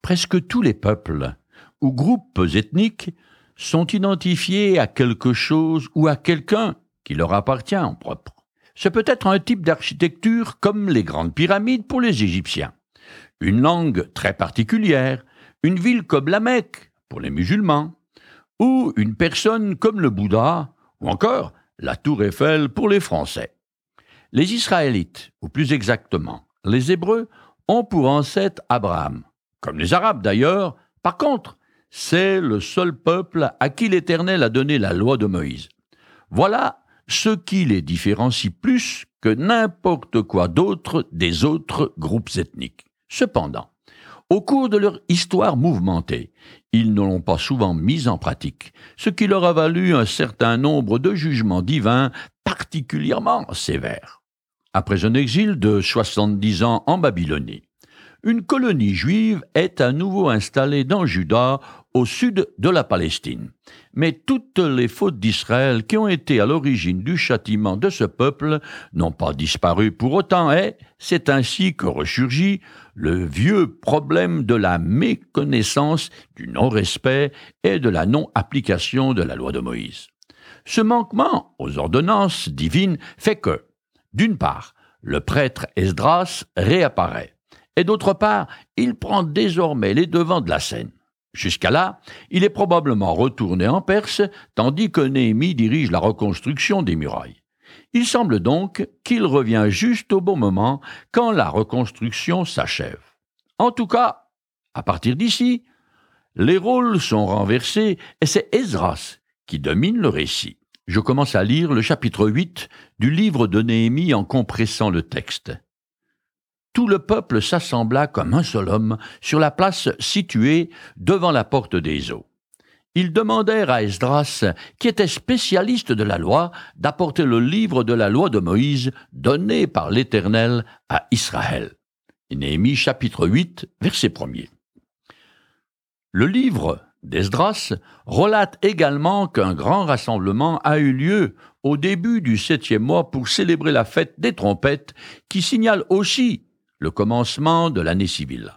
Presque tous les peuples ou groupes ethniques sont identifiés à quelque chose ou à quelqu'un qui leur appartient en propre. Ce peut être un type d'architecture comme les grandes pyramides pour les Égyptiens, une langue très particulière, une ville comme la Mecque pour les musulmans, ou une personne comme le Bouddha, ou encore la Tour Eiffel pour les Français. Les Israélites, ou plus exactement, les Hébreux, ont pour ancêtre Abraham, comme les Arabes d'ailleurs. Par contre, c'est le seul peuple à qui l'Éternel a donné la loi de Moïse. Voilà ce qui les différencie plus que n'importe quoi d'autre des autres groupes ethniques. Cependant, au cours de leur histoire mouvementée, ils ne l'ont pas souvent mise en pratique, ce qui leur a valu un certain nombre de jugements divins particulièrement sévères. Après un exil de 70 ans en Babylonie, une colonie juive est à nouveau installée dans Juda, au sud de la Palestine. Mais toutes les fautes d'Israël qui ont été à l'origine du châtiment de ce peuple n'ont pas disparu pour autant, et c'est ainsi que ressurgit le vieux problème de la méconnaissance, du non-respect et de la non-application de la loi de Moïse. Ce manquement aux ordonnances divines fait que, d'une part, le prêtre Esdras réapparaît, et d'autre part, il prend désormais les devants de la scène. Jusqu'à là, il est probablement retourné en Perse, tandis que Néhémie dirige la reconstruction des murailles. Il semble donc qu'il revient juste au bon moment, quand la reconstruction s'achève. En tout cas, à partir d'ici, les rôles sont renversés et c'est Esdras qui domine le récit. Je commence à lire le chapitre 8 du livre de Néhémie en compressant le texte. Tout le peuple s'assembla comme un seul homme sur la place située devant la porte des eaux. Ils demandèrent à Esdras, qui était spécialiste de la loi, d'apporter le livre de la loi de Moïse donné par l'Éternel à Israël. Néhémie chapitre 8, verset 1er. Le livre d'Esdras relate également qu'un grand rassemblement a eu lieu au début du 7e mois pour célébrer la fête des trompettes, qui signale aussi le commencement de l'année civile.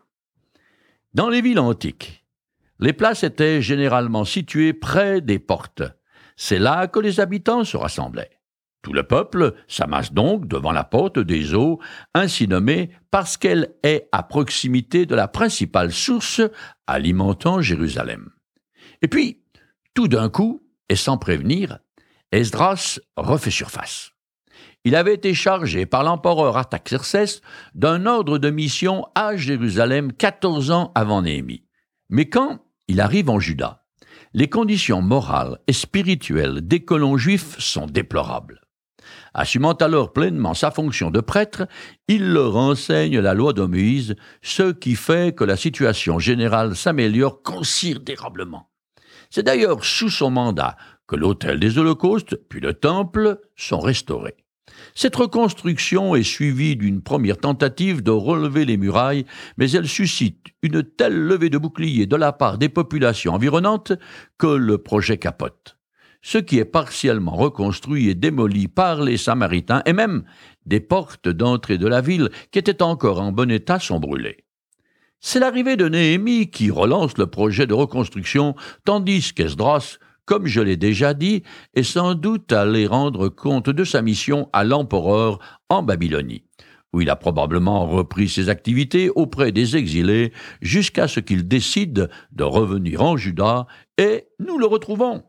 Dans les villes antiques, les places étaient généralement situées près des portes. C'est là que les habitants se rassemblaient. Tout le peuple s'amasse donc devant la porte des eaux, ainsi nommée parce qu'elle est à proximité de la principale source alimentant Jérusalem. Et puis, tout d'un coup, et sans prévenir, Esdras refait surface. Il avait été chargé par l'empereur Artaxerxès d'un ordre de mission à Jérusalem 14 ans avant Néhémie. Mais quand il arrive en Juda, les conditions morales et spirituelles des colons juifs sont déplorables. Assumant alors pleinement sa fonction de prêtre, il leur enseigne la loi de Moïse, ce qui fait que la situation générale s'améliore considérablement. C'est d'ailleurs sous son mandat que l'autel des holocaustes, puis le temple, sont restaurés. Cette reconstruction est suivie d'une première tentative de relever les murailles, mais elle suscite une telle levée de boucliers de la part des populations environnantes que le projet capote. Ce qui est partiellement reconstruit et démoli par les Samaritains, et même des portes d'entrée de la ville qui étaient encore en bon état sont brûlées. C'est l'arrivée de Néhémie qui relance le projet de reconstruction, tandis qu'Esdras, comme je l'ai déjà dit, est sans doute allé rendre compte de sa mission à l'empereur en Babylonie, où il a probablement repris ses activités auprès des exilés jusqu'à ce qu'il décide de revenir en Juda, et nous le retrouvons.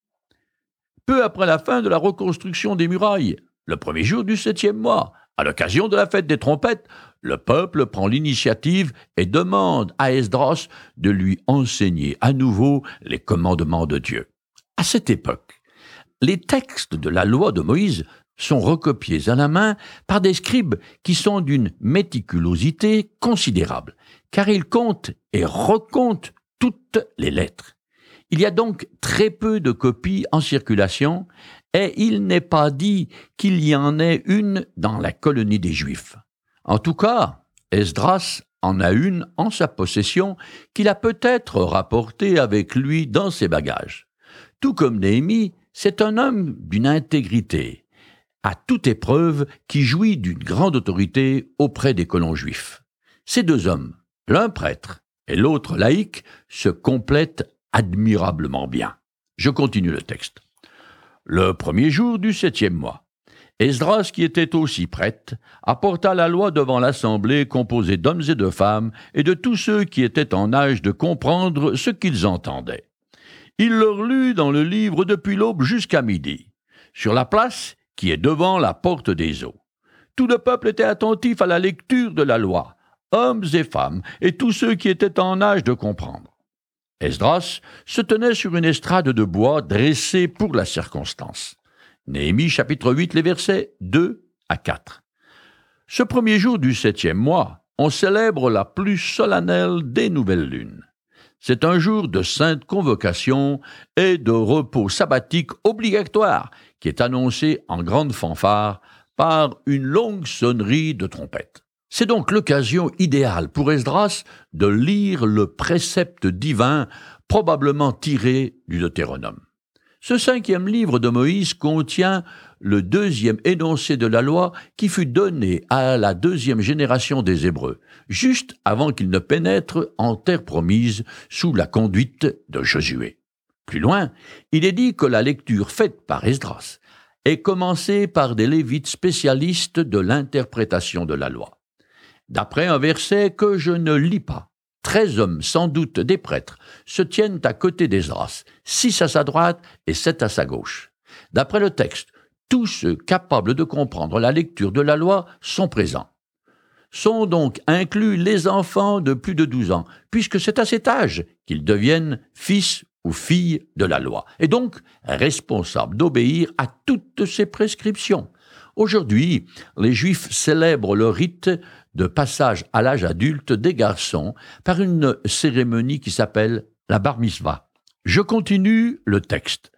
Peu après la fin de la reconstruction des murailles, le premier jour du 7e mois, à l'occasion de la fête des trompettes, le peuple prend l'initiative et demande à Esdras de lui enseigner à nouveau les commandements de Dieu. À cette époque, les textes de la loi de Moïse sont recopiés à la main par des scribes qui sont d'une méticulosité considérable, car ils comptent et recomptent toutes les lettres. Il y a donc très peu de copies en circulation, et il n'est pas dit qu'il y en ait une dans la colonie des Juifs. En tout cas, Esdras en a une en sa possession qu'il a peut-être rapportée avec lui dans ses bagages. Tout comme Néhémie, c'est un homme d'une intégrité, à toute épreuve, qui jouit d'une grande autorité auprès des colons juifs. Ces deux hommes, l'un prêtre et l'autre laïque se complètent admirablement bien. Je continue le texte. Le premier jour du 7e mois, Esdras, qui était aussi prêtre, apporta la loi devant l'assemblée composée d'hommes et de femmes et de tous ceux qui étaient en âge de comprendre ce qu'ils entendaient. Il leur lut dans le livre depuis l'aube jusqu'à midi, sur la place qui est devant la porte des eaux. Tout le peuple était attentif à la lecture de la loi, hommes et femmes, et tous ceux qui étaient en âge de comprendre. Esdras se tenait sur une estrade de bois dressée pour la circonstance. Néhémie chapitre 8, les versets 2 à 4. Ce premier jour du 7e mois, on célèbre la plus solennelle des nouvelles lunes. C'est un jour de sainte convocation et de repos sabbatique obligatoire qui est annoncé en grande fanfare par une longue sonnerie de trompette. C'est donc l'occasion idéale pour Esdras de lire le précepte divin probablement tiré du Deutéronome. Ce 5e livre de Moïse contient le 2e énoncé de la loi qui fut donné à la 2e génération des Hébreux, juste avant qu'ils ne pénètrent en terre promise sous la conduite de Josué. Plus loin, il est dit que la lecture faite par Esdras est commencée par des Lévites spécialistes de l'interprétation de la loi. D'après un verset que je ne lis pas, 13 hommes, sans doute des prêtres, se tiennent à côté d'Esdras, 6 à sa droite et 7 à sa gauche. D'après le texte, tous ceux capables de comprendre la lecture de la loi sont présents. Sont donc inclus les enfants de plus de 12 ans, puisque c'est à cet âge qu'ils deviennent fils ou filles de la loi, et donc responsables d'obéir à toutes ses prescriptions. Aujourd'hui, les Juifs célèbrent le rite de passage à l'âge adulte des garçons par une cérémonie qui s'appelle la bar mitzvah. Je continue le texte.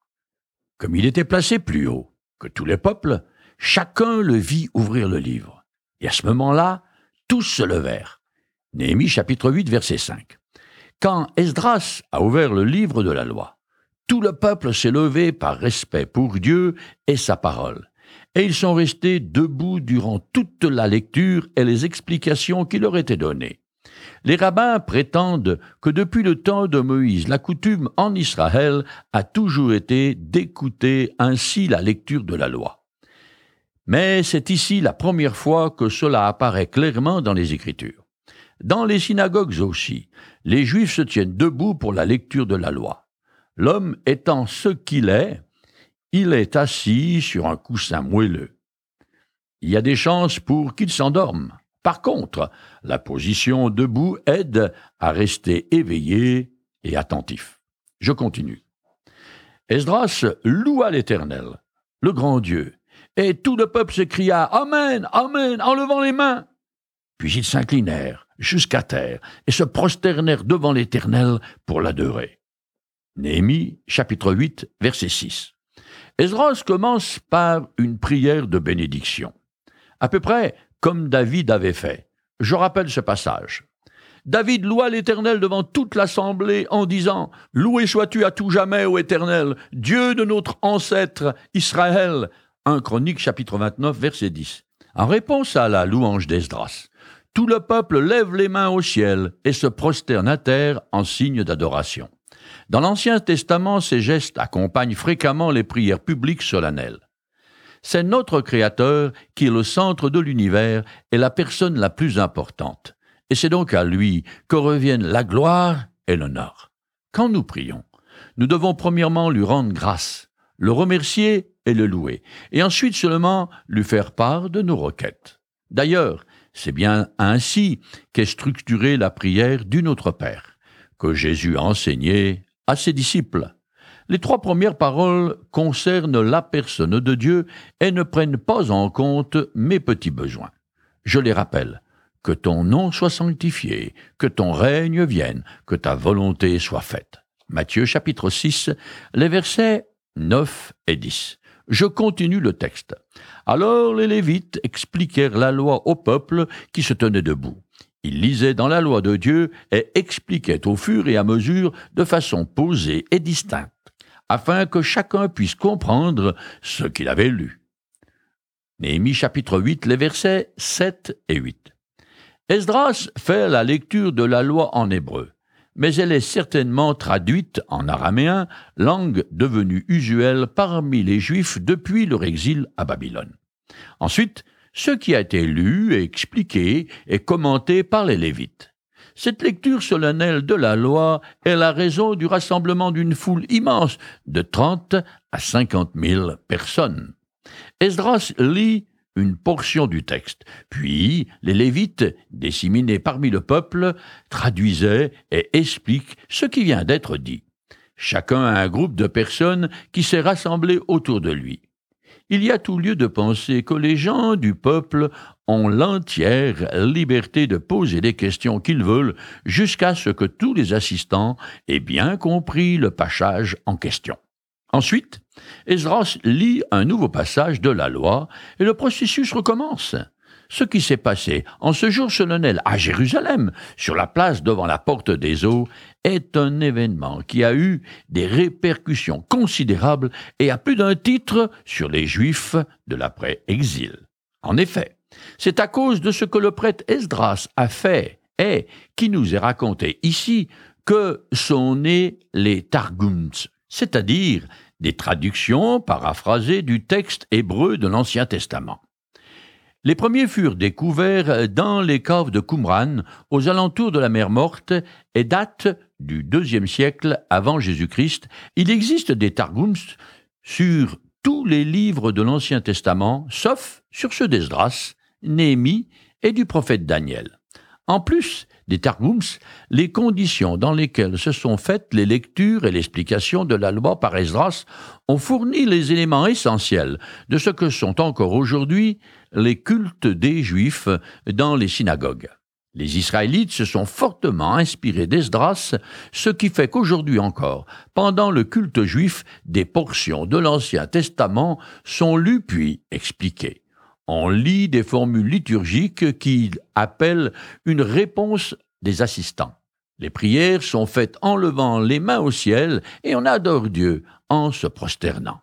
Comme il était placé plus haut que tous les peuples, chacun le vit ouvrir le livre. Et à ce moment-là, tous se levèrent. Néhémie chapitre 8, verset 5. Quand Esdras a ouvert le livre de la loi, tout le peuple s'est levé par respect pour Dieu et sa parole. Et ils sont restés debout durant toute la lecture et les explications qui leur étaient données. Les rabbins prétendent que depuis le temps de Moïse, la coutume en Israël a toujours été d'écouter ainsi la lecture de la loi. Mais c'est ici la première fois que cela apparaît clairement dans les Écritures. Dans les synagogues aussi, les Juifs se tiennent debout pour la lecture de la loi. L'homme étant ce qu'il est, il est assis sur un coussin moelleux. Il y a des chances pour qu'il s'endorme. Par contre, la position debout aide à rester éveillé et attentif. Je continue. Esdras loua l'Éternel, le grand Dieu, et tout le peuple s'écria « Amen, Amen » en levant les mains. Puis ils s'inclinèrent jusqu'à terre et se prosternèrent devant l'Éternel pour l'adorer. Néhémie, chapitre 8, verset 6. Esdras commence par une prière de bénédiction, à peu près comme David avait fait. Je rappelle ce passage. David loua l'Éternel devant toute l'assemblée en disant « Loué sois-tu à tout jamais, ô Éternel, Dieu de notre ancêtre Israël » 1 Chroniques chapitre 29, verset 10. En réponse à la louange d'Esdras, tout le peuple lève les mains au ciel et se prosterne à terre en signe d'adoration. Dans l'Ancien Testament, ces gestes accompagnent fréquemment les prières publiques solennelles. C'est notre Créateur qui est le centre de l'univers et la personne la plus importante. Et c'est donc à lui que reviennent la gloire et l'honneur. Quand nous prions, nous devons premièrement lui rendre grâce, le remercier et le louer, et ensuite seulement lui faire part de nos requêtes. D'ailleurs, c'est bien ainsi qu'est structurée la prière du Notre Père, que Jésus a enseigné à ses disciples. Les 3 premières paroles concernent la personne de Dieu et ne prennent pas en compte mes petits besoins. Je les rappelle. Que ton nom soit sanctifié, que ton règne vienne, que ta volonté soit faite. Matthieu chapitre 6, les versets 9 et 10. Je continue le texte. Alors les Lévites expliquèrent la loi au peuple qui se tenait debout. Ils lisaient dans la loi de Dieu et expliquaient au fur et à mesure de façon posée et distincte, afin que chacun puisse comprendre ce qu'il avait lu. Néhémie chapitre 8, les versets 7 et 8. Esdras fait la lecture de la loi en hébreu, mais elle est certainement traduite en araméen, langue devenue usuelle parmi les Juifs depuis leur exil à Babylone. Ensuite, ce qui a été lu, expliqué et commenté par les Lévites. Cette lecture solennelle de la loi est la raison du rassemblement d'une foule immense de 30 à 50 000 personnes. Esdras lit une portion du texte, puis les Lévites, disséminés parmi le peuple, traduisaient et expliquent ce qui vient d'être dit. Chacun a un groupe de personnes qui s'est rassemblé autour de lui. Il y a tout lieu de penser que les gens du peuple ont l'entière liberté de poser les questions qu'ils veulent jusqu'à ce que tous les assistants aient bien compris le passage en question. Ensuite, Esdras lit un nouveau passage de la loi et le processus recommence. Ce qui s'est passé en ce jour solennel à Jérusalem, sur la place devant la porte des eaux, est un événement qui a eu des répercussions considérables et à plus d'un titre sur les Juifs de l'après-exil. En effet, c'est à cause de ce que le prêtre Esdras a fait et qui nous est raconté ici que sont nés les Targums, c'est-à-dire des traductions paraphrasées du texte hébreu de l'Ancien Testament. Les premiers furent découverts dans les caves de Qumran, aux alentours de la mer Morte, et datent du IIe siècle avant Jésus-Christ. Il existe des Targums sur tous les livres de l'Ancien Testament, sauf sur ceux d'Esdras, Néhémie et du prophète Daniel. En plus des Targums, les conditions dans lesquelles se sont faites les lectures et l'explication de la loi par Esdras ont fourni les éléments essentiels de ce que sont encore aujourd'hui les cultes des Juifs dans les synagogues. Les Israélites se sont fortement inspirés d'Esdras, ce qui fait qu'aujourd'hui encore, pendant le culte juif, des portions de l'Ancien Testament sont lues puis expliquées. On lit des formules liturgiques qui appellent une réponse des assistants. Les prières sont faites en levant les mains au ciel et on adore Dieu en se prosternant.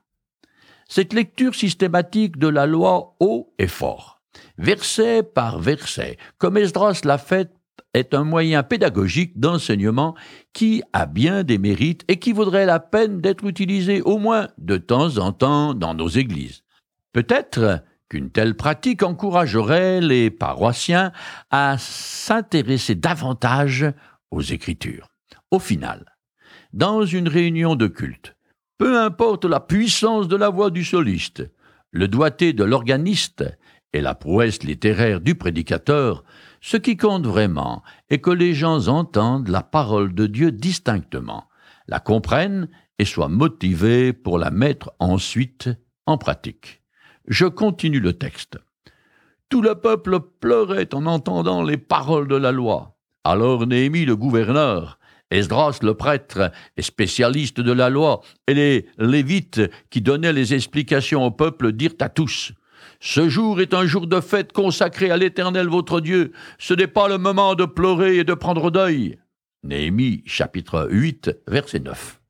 Cette lecture systématique de la loi haut et fort, verset par verset, comme Esdras l'a fait, est un moyen pédagogique d'enseignement qui a bien des mérites et qui vaudrait la peine d'être utilisé au moins de temps en temps dans nos églises. Peut-être qu'une telle pratique encouragerait les paroissiens à s'intéresser davantage aux Écritures. Au final, dans une réunion de culte, peu importe la puissance de la voix du soliste, le doigté de l'organiste et la prouesse littéraire du prédicateur, ce qui compte vraiment est que les gens entendent la parole de Dieu distinctement, la comprennent et soient motivés pour la mettre ensuite en pratique. Je continue le texte. Tout le peuple pleurait en entendant les paroles de la loi. Alors Néhémie le gouverneur, Esdras le prêtre et spécialiste de la loi, et les Lévites qui donnaient les explications au peuple dirent à tous: « Ce jour est un jour de fête consacré à l'Éternel votre Dieu. Ce n'est pas le moment de pleurer et de prendre deuil. » Néhémie, chapitre 8, verset 9.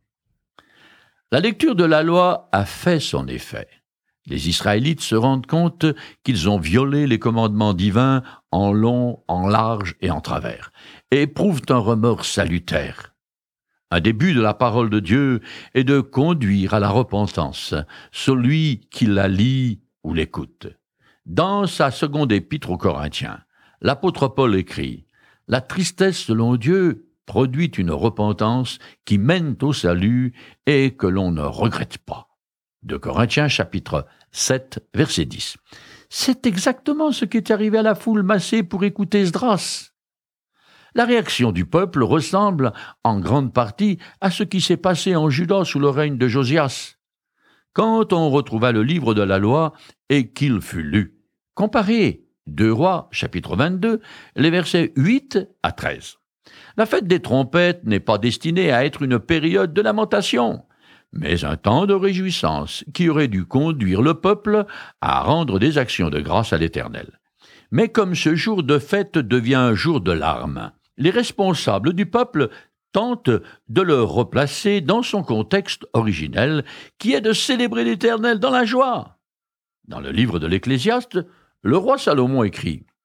La lecture de la loi a fait son effet. Les Israélites se rendent compte qu'ils ont violé les commandements divins en long, en large et en travers, et éprouvent un remords salutaire. Un début de la parole de Dieu est de conduire à la repentance celui qui la lit ou l'écoute. Dans sa seconde épître aux Corinthiens, l'apôtre Paul écrit « La tristesse selon Dieu produit une repentance qui mène au salut et que l'on ne regrette pas. » De Corinthiens, chapitre 7, verset 10. C'est exactement ce qui est arrivé à la foule massée pour écouter Esdras. La réaction du peuple ressemble en grande partie à ce qui s'est passé en Juda sous le règne de Josias, quand on retrouva le livre de la loi et qu'il fut lu. Comparez 2 Rois, chapitre 22, les versets 8 à 13. La fête des trompettes n'est pas destinée à être une période de lamentation, mais un temps de réjouissance qui aurait dû conduire le peuple à rendre des actions de grâce à l'Éternel. Mais comme ce jour de fête devient un jour de larmes, les responsables du peuple tentent de le replacer dans son contexte originel, qui est de célébrer l'Éternel dans la joie. Dans le livre de l'Ecclésiaste, le roi Salomon écrit «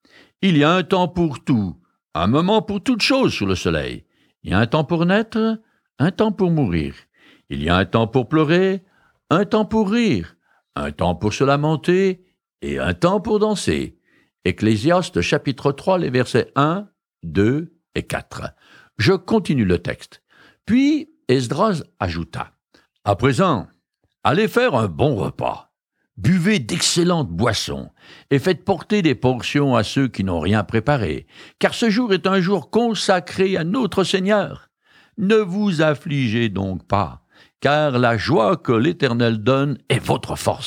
Il y a un temps pour tout, un moment pour toute chose sous le soleil. Il y a un temps pour naître, un temps pour mourir. Il y a un temps pour pleurer, un temps pour rire, un temps pour se lamenter et un temps pour danser. Ecclésiaste chapitre 3, les versets 1, 2 et 4. Je continue le texte. Puis Esdras ajouta, « À présent, allez faire un bon repas. Buvez d'excellentes boissons et faites porter des portions à ceux qui n'ont rien préparé, car ce jour est un jour consacré à notre Seigneur. Ne vous affligez donc pas, car la joie que l'Éternel donne est votre force. »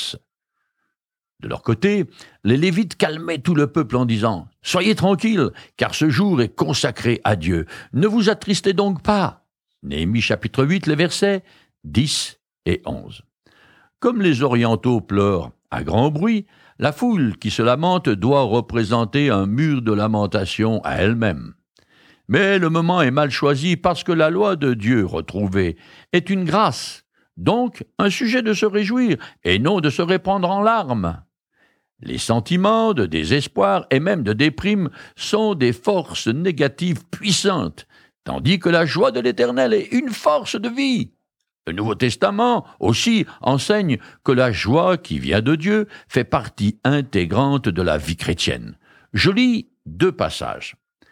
De leur côté, les Lévites calmaient tout le peuple en disant « Soyez tranquilles, car ce jour est consacré à Dieu. Ne vous attristez donc pas. » Néhémie chapitre 8, les versets 10 et 11. Comme les Orientaux pleurent à grand bruit, la foule qui se lamente doit représenter un mur de lamentation à elle-même. Mais le moment est mal choisi parce que la loi de Dieu retrouvée est une grâce, donc un sujet de se réjouir et non de se répandre en larmes. Les sentiments de désespoir et même de déprime sont des forces négatives puissantes, tandis que la joie de l'Éternel est une force de vie. Le Nouveau Testament aussi enseigne que la joie qui vient de Dieu fait partie intégrante de la vie chrétienne. Je lis 2 passages.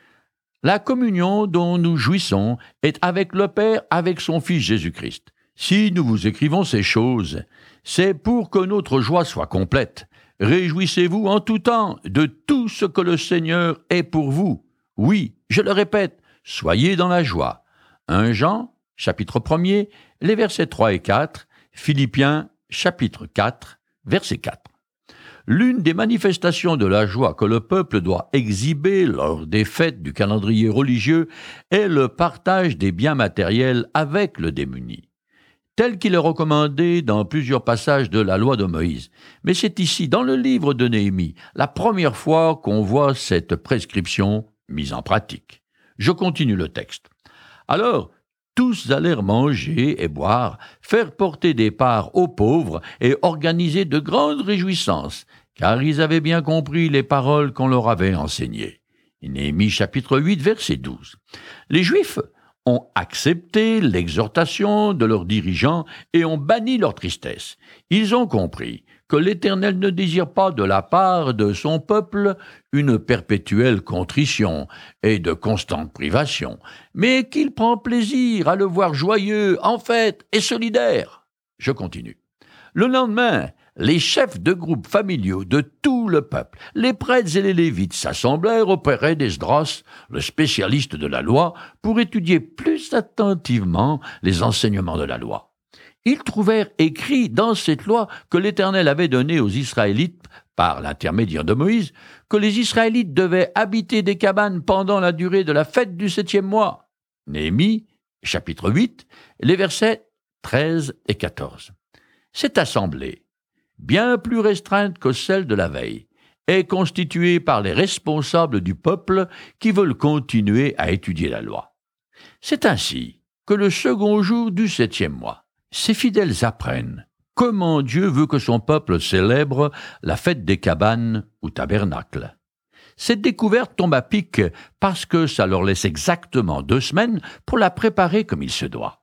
La communion dont nous jouissons est avec le Père, avec son Fils Jésus-Christ. Si nous vous écrivons ces choses, c'est pour que notre joie soit complète. Réjouissez-vous en tout temps de tout ce que le Seigneur est pour vous. Oui, je le répète, soyez dans la joie. 1 Jean, chapitre 1er, les versets 3 et 4, Philippiens, chapitre 4, verset 4. L'une des manifestations de la joie que le peuple doit exhiber lors des fêtes du calendrier religieux est le partage des biens matériels avec le démuni, tel qu'il est recommandé dans plusieurs passages de la loi de Moïse. Mais c'est ici, dans le livre de Néhémie, la première fois qu'on voit cette prescription mise en pratique. Je continue le texte. Alors, tous allèrent manger et boire, faire porter des parts aux pauvres et organiser de grandes réjouissances, car ils avaient bien compris les paroles qu'on leur avait enseignées. Néhémie chapitre 8, verset 12. Les Juifs ont accepté l'exhortation de leurs dirigeants et ont banni leur tristesse. Ils ont compris que l'Éternel ne désire pas de la part de son peuple une perpétuelle contrition et de constantes privations, mais qu'il prend plaisir à le voir joyeux, en fête et solidaire. Je continue. Le lendemain, les chefs de groupes familiaux de tout le peuple, les prêtres et les lévites s'assemblèrent auprès d'Esdras, le spécialiste de la loi, pour étudier plus attentivement les enseignements de la loi. Ils trouvèrent écrit dans cette loi que l'Éternel avait donnée aux Israélites, par l'intermédiaire de Moïse, que les Israélites devaient habiter des cabanes pendant la durée de la fête du 7e mois. Néhémie, chapitre 8, les versets 13 et 14. Cette assemblée, bien plus restreinte que celle de la veille, est constituée par les responsables du peuple qui veulent continuer à étudier la loi. C'est ainsi que le second jour du 7e mois, ces fidèles apprennent comment Dieu veut que son peuple célèbre la fête des cabanes ou tabernacles. Cette découverte tombe à pic parce que ça leur laisse exactement 2 semaines pour la préparer comme il se doit.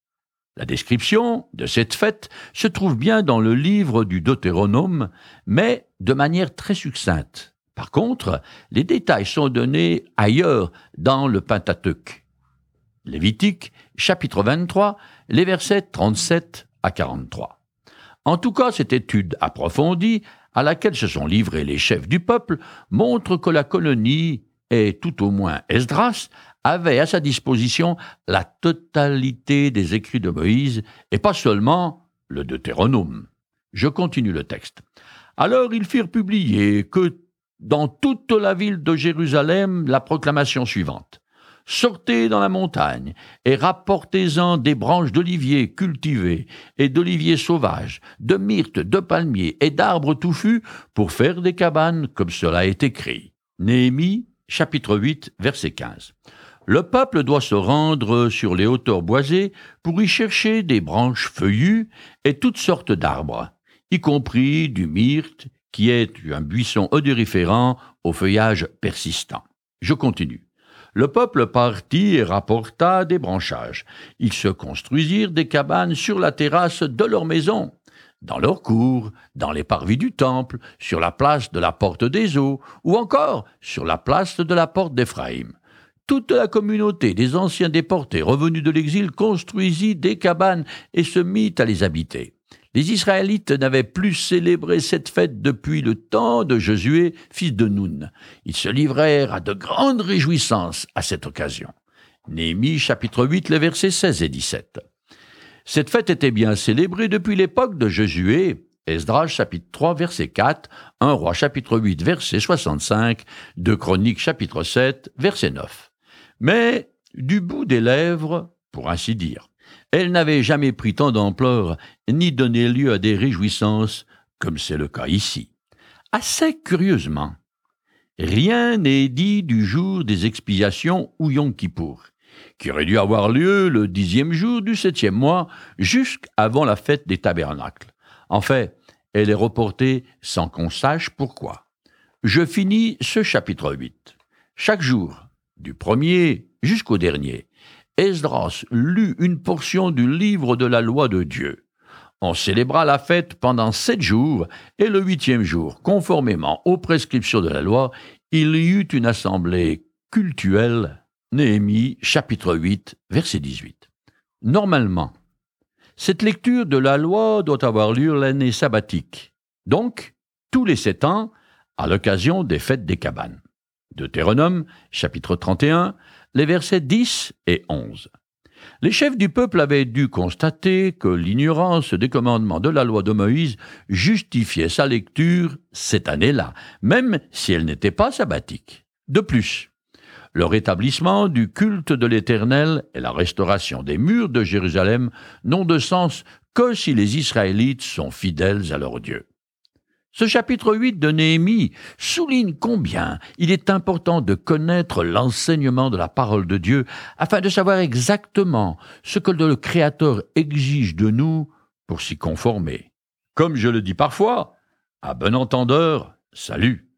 La description de cette fête se trouve bien dans le livre du Deutéronome, mais de manière très succincte. Par contre, les détails sont donnés ailleurs dans le Pentateuque. Lévitique, chapitre 23, les versets 37 à 43. En tout cas, cette étude approfondie, à laquelle se sont livrés les chefs du peuple, montre que la colonie, et tout au moins Esdras, avait à sa disposition la totalité des écrits de Moïse, et pas seulement le Deutéronome. Je continue le texte. Alors ils firent publier que dans toute la ville de Jérusalem la proclamation suivante. Sortez dans la montagne et rapportez-en des branches d'olivier cultivées et d'oliviers sauvages, de myrtes, de palmiers et d'arbres touffus pour faire des cabanes comme cela est écrit. Néhémie, chapitre 8, verset 15. Le peuple doit se rendre sur les hauteurs boisées pour y chercher des branches feuillues et toutes sortes d'arbres, y compris du myrte qui est un buisson odoriférant au feuillage persistant. Je continue. Le peuple partit et rapporta des branchages. Ils se construisirent des cabanes sur la terrasse de leur maison, dans leur cour, dans les parvis du temple, sur la place de la porte des eaux, ou encore sur la place de la porte d'Éphraïm. Toute la communauté des anciens déportés revenus de l'exil construisit des cabanes et se mit à les habiter. Les Israélites n'avaient plus célébré cette fête depuis le temps de Josué, fils de Nun. Ils se livrèrent à de grandes réjouissances à cette occasion. Néhémie, chapitre 8, les versets 16 et 17. Cette fête était bien célébrée depuis l'époque de Josué, Esdras, chapitre 3, verset 4, 1 Roi, chapitre 8, verset 65, 2 Chroniques, chapitre 7, verset 9. Mais du bout des lèvres, pour ainsi dire, elle n'avait jamais pris tant d'ampleur, ni donné lieu à des réjouissances, comme c'est le cas ici. Assez curieusement, rien n'est dit du jour des expiations ou Yom Kippour, qui aurait dû avoir lieu le 10e jour du 7e mois, jusqu'avant la fête des tabernacles. En fait, elle est reportée sans qu'on sache pourquoi. Je finis ce chapitre 8. Chaque jour, du premier jusqu'au dernier, Esdras lut une portion du livre de la loi de Dieu. On célébra la fête pendant 7 jours, et le 8e jour, conformément aux prescriptions de la loi, il y eut une assemblée cultuelle. Néhémie, chapitre 8, verset 18. Normalement, cette lecture de la loi doit avoir lieu l'année sabbatique, donc tous les 7 ans, à l'occasion des fêtes des cabanes. Deutéronome, chapitre 31, les versets 10 et 11. Les chefs du peuple avaient dû constater que l'ignorance des commandements de la loi de Moïse justifiait sa lecture cette année-là, même si elle n'était pas sabbatique. De plus, le rétablissement du culte de l'Éternel et la restauration des murs de Jérusalem n'ont de sens que si les Israélites sont fidèles à leur Dieu. Ce chapitre 8 de Néhémie souligne combien il est important de connaître l'enseignement de la parole de Dieu afin de savoir exactement ce que le Créateur exige de nous pour s'y conformer. Comme je le dis parfois, à bon entendeur, salut.